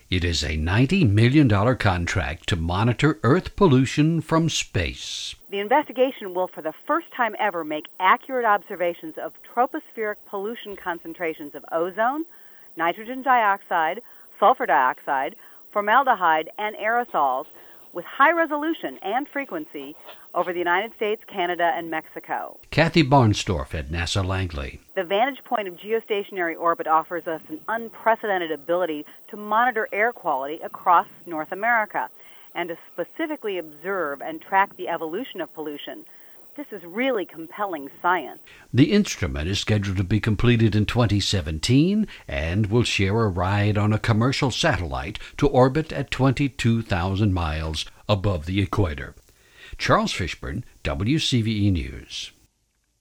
It is a $90 million contract to monitor Earth pollution from space. The investigation will for the first time ever make accurate observations of tropospheric pollution concentrations of ozone, nitrogen dioxide, sulfur dioxide, formaldehyde, and aerosols with high resolution and frequency over the United States, Canada, and Mexico. Kathy Barnstorff at NASA Langley. The vantage point of geostationary orbit offers us an unprecedented ability to monitor air quality across North America and to specifically observe and track the evolution of pollution. This is really compelling science. The instrument is scheduled to be completed in 2017 and will share a ride on a commercial satellite to orbit at 22,000 miles above the equator. Charles Fishburne, WCVE News.